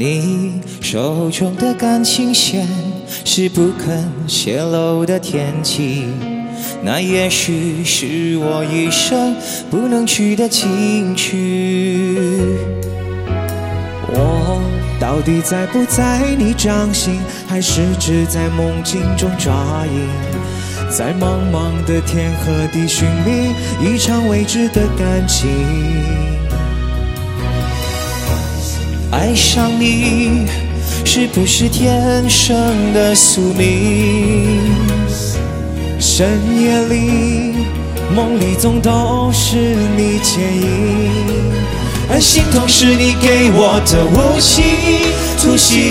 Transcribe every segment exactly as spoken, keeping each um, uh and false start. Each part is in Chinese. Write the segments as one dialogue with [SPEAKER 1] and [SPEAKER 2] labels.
[SPEAKER 1] 你手中的感情线是不肯泄露的天机，那也许是我一生不能去的禁区。我到底在不在你掌心，还是只在梦境中抓影？在茫茫的天和地寻觅一场未知的感情。爱上你是不是天生的宿命？深夜里梦里总都是你剪影，而心痛是你给我的无期徒刑。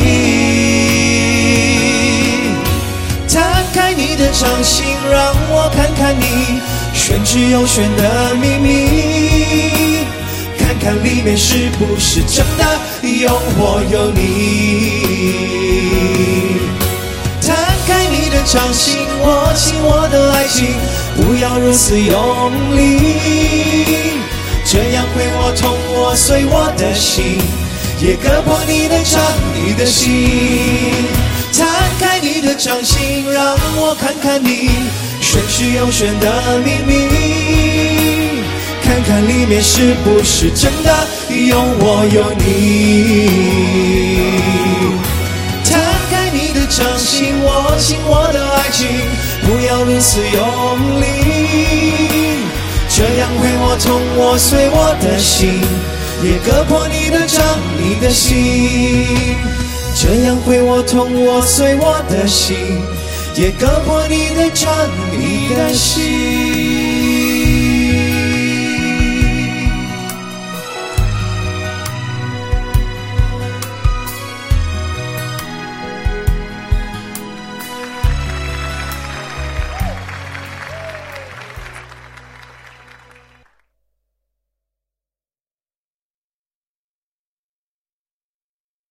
[SPEAKER 1] 摊开你的掌心，让我看看你玄之又玄的秘密，看看里面是不是真的有我有你。摊开你的掌心，握紧我的爱情，不要如此用力，这样会我痛我碎我的心，也割破你的掌你的心。摊开你的掌心，让我看看你玄之又玄的秘密，看看里面是不是真的有我有你。摊开你的掌心，握紧我的爱情，不要如此用力，这样会我痛我碎我的心，也割破你的掌你的心。这样会我痛我碎我的心，也割破你的掌你的心。